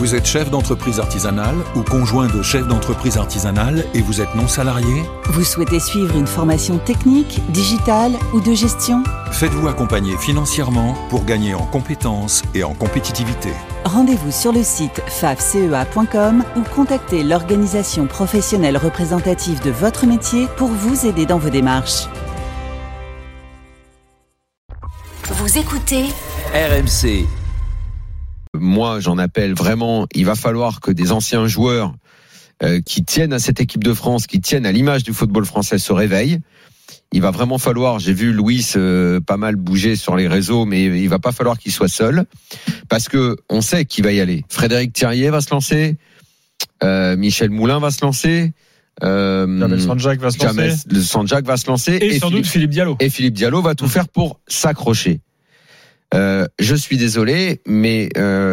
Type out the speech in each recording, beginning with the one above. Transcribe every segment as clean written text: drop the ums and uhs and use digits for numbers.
Vous êtes chef d'entreprise artisanale ou conjoint de chef d'entreprise artisanale et vous êtes non salarié ? Vous souhaitez suivre une formation technique, digitale ou de gestion ? Faites-vous accompagner financièrement pour gagner en compétences et en compétitivité. Rendez-vous sur le site fafcea.com ou contactez l'organisation professionnelle représentative de votre métier pour vous aider dans vos démarches. Vous écoutez RMC. Moi, j'en appelle vraiment, il va falloir que des anciens joueurs qui tiennent à cette équipe de France, qui tiennent à l'image du football français se réveillent. Il va vraiment falloir, j'ai vu Louis pas mal bouger sur les réseaux, mais il va pas falloir qu'il soit seul, parce que on sait qui va y aller. Frédéric Thiriet va se lancer, Michel Moulin va se lancer, Jamel Sanjak va se lancer, et sans doute Philippe Diallo. Et Philippe Diallo va tout faire pour s'accrocher. Je suis désolé, mais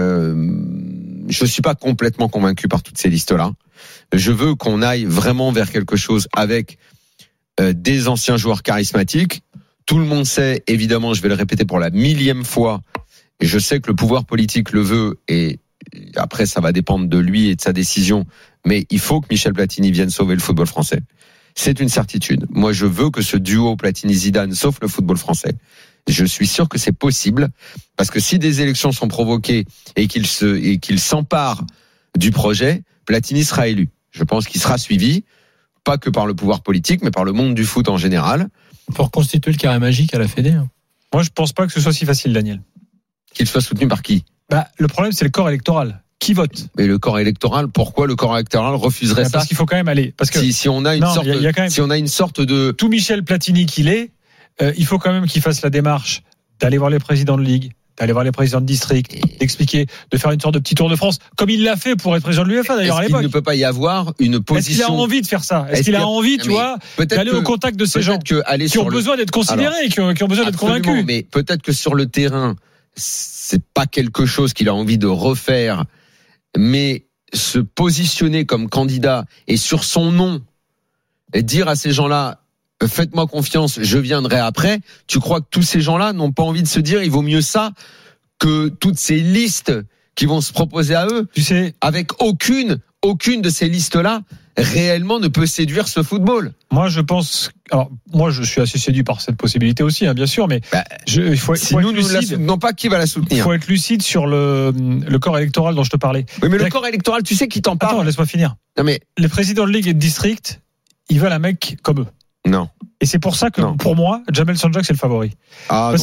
je suis pas complètement convaincu par toutes ces listes-là. Je veux qu'on aille vraiment vers quelque chose avec des anciens joueurs charismatiques. Tout le monde sait, évidemment, je vais le répéter pour la 1000e fois, et je sais que le pouvoir politique le veut, et après ça va dépendre de lui et de sa décision, mais il faut que Michel Platini vienne sauver le football français. C'est une certitude. Moi, je veux que ce duo Platini-Zidane sauve le football français. Je suis sûr que c'est possible, parce que si des élections sont provoquées et qu'il s'empare du projet, Platini sera élu. Je pense qu'il sera suivi, pas que par le pouvoir politique, mais par le monde du foot en général. Pour constituer le carré magique à la Fédé. Moi, je pense pas que ce soit si facile, Daniel. Qu'il soit soutenu par qui ? Le problème, c'est le corps électoral. Qui vote ? Mais le corps électoral, pourquoi le corps électoral refuserait ça ? Parce qu'il faut quand même aller. Parce que si on a une sorte de tout Michel Platini qu'il est, il faut quand même qu'il fasse la démarche d'aller voir les présidents de ligue, d'aller voir les présidents de district, d'expliquer, de faire une sorte de petit tour de France, comme il l'a fait pour être président de l'UEFA d'ailleurs à l'époque. Il ne peut pas y avoir une position. Est-ce qu'il a envie de faire ça ? Est-ce qu'il a envie, d'aller au contact de ces gens qui ont besoin d'être considérés, qui ont besoin d'être convaincus ? Mais peut-être que sur le terrain, c'est pas quelque chose qu'il a envie de refaire, mais se positionner comme candidat et sur son nom et dire à ces gens-là, faites-moi confiance, je viendrai après. Tu crois que tous ces gens-là n'ont pas envie de se dire, il vaut mieux ça que toutes ces listes qui vont se proposer à eux? Tu sais, avec aucune de ces listes-là réellement ne peut séduire ce football. Moi, je pense. Alors, moi, je suis assez séduit par cette possibilité aussi, bien sûr, mais il faut être lucide. Non pas qui va la soutenir. Il faut être lucide sur le corps électoral dont je te parlais. Oui, mais le corps électoral, tu sais qui t'en parle. Attends, laisse-moi finir. Non, mais les présidents de ligue et de district, ils veulent un mec comme eux. Non. Et c'est pour ça que, pour moi, Jamel Sanjak, c'est le favori. Parce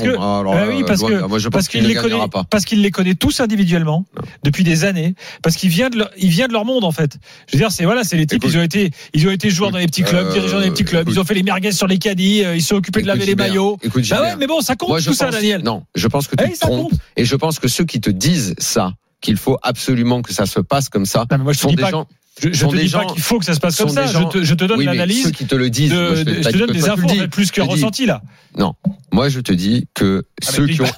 qu'il les connaît tous individuellement, depuis des années, parce qu'il vient de leur monde, en fait. Je veux dire, c'est les types, ils ont été joueurs dans les petits clubs, dirigeants dans les petits clubs, ils ont fait les merguez sur les caddies, ils se sont occupés de laver les maillots. Mais bon, ça compte tout ça, Daniel. Non, je pense que tu te trompes. Et je pense que ceux qui te disent ça, qu'il faut absolument que ça se passe comme ça, sont des gens. Je te dis pas qu'il faut que ça se passe comme ça. Je te donne l'analyse. Ceux qui te le disent, je te donne des infos plus qu'un ressenti là. Non, moi je te dis que ceux qui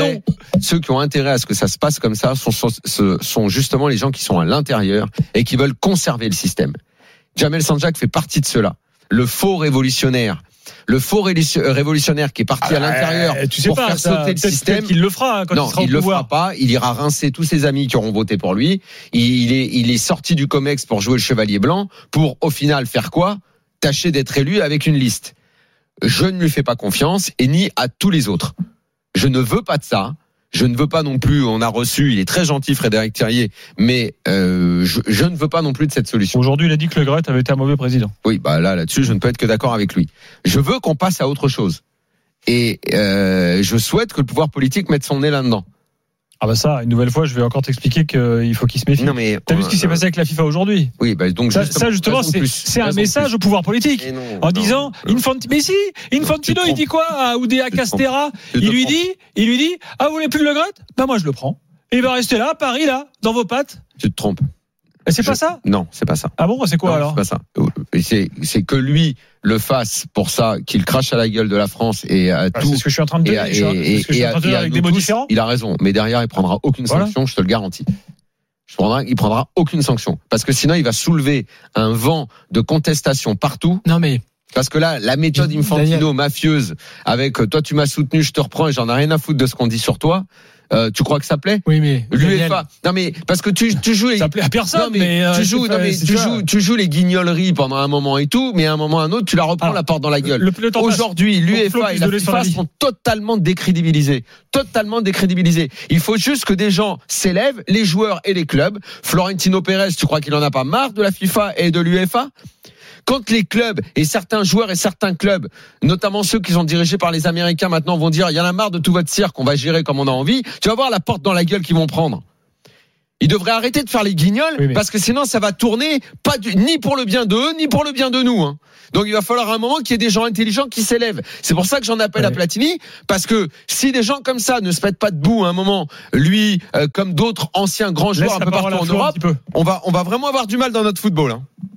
ont intérêt à ce que ça se passe comme ça sont justement les gens qui sont à l'intérieur et qui veulent conserver le système. Jamel Sanjak fait partie de ceux-là. Le faux révolutionnaire qui est parti à l'intérieur pour faire sauter le système. Il le fera quand il sera au pouvoir. Non, il le fera pas. Il ira rincer tous ses amis qui auront voté pour lui. Il est sorti du COMEX pour jouer le chevalier blanc, pour au final faire quoi ? Tâcher d'être élu avec une liste. Je ne lui fais pas confiance, et ni à tous les autres. Je ne veux pas de ça. Je ne veux pas non plus, on a reçu, il est très gentil Frédéric Thiriet, mais je ne veux pas non plus de cette solution. Aujourd'hui, il a dit que Le Gret avait été un mauvais président. Oui, là-dessus, je ne peux être que d'accord avec lui. Je veux qu'on passe à autre chose. Et je souhaite que le pouvoir politique mette son nez là-dedans. Ça, une nouvelle fois, je vais encore t'expliquer qu'il faut qu'il se méfie. Non, mais t'as vu ce qui s'est passé avec la FIFA aujourd'hui ? Oui, donc ça justement, c'est un message au pouvoir politique en disant Infantino, il dit quoi à Oudéa Castéra ? Il lui dit vous voulez plus le Gret ? Moi je le prends. Et il va rester là, à Paris, là, dans vos pattes. Tu te trompes. C'est pas ça ? Non, c'est pas ça. Ah bon, c'est quoi alors ? C'est pas ça. C'est que lui le fasse pour ça, qu'il crache à la gueule de la France et à tout. C'est ce que je suis en train de dire. Avec des mots différents. Il a raison, mais derrière il prendra aucune sanction, je te le garantis. Il prendra aucune sanction, parce que sinon il va soulever un vent de contestation partout. Non mais. Parce que là, la méthode Infantino mafieuse, avec toi tu m'as soutenu, je te reprends et j'en ai rien à foutre de ce qu'on dit sur toi. Tu crois que ça plaît? Oui, mais l'UEFA. Non mais parce que tu joues les. Ça plaît à personne. Non mais tu joues les guignoleries pendant un moment et tout, mais à un moment ou à un autre, tu la reprends la porte dans la gueule. Aujourd'hui, l'UEFA et la FIFA sont totalement décrédibilisés. Totalement décrédibilisés. Il faut juste que des gens s'élèvent, les joueurs et les clubs. Florentino Pérez, tu crois qu'il en a pas marre de la FIFA et de l'UEFA? Quand les clubs et certains joueurs et certains clubs, notamment ceux qui sont dirigés par les Américains maintenant, vont dire il y en a marre de tout votre cirque, on va gérer comme on a envie, tu vas voir la porte dans la gueule qu'ils vont prendre. Ils devraient arrêter de faire les guignols, parce que sinon ça va tourner ni pour le bien d'eux, ni pour le bien de nous. Donc il va falloir un moment qu'il y ait des gens intelligents qui s'élèvent. C'est pour ça que j'en appelle à Platini, parce que si des gens comme ça ne se mettent pas debout à un moment, lui, comme d'autres anciens grands joueurs un peu partout en Europe, on va vraiment avoir du mal dans notre football.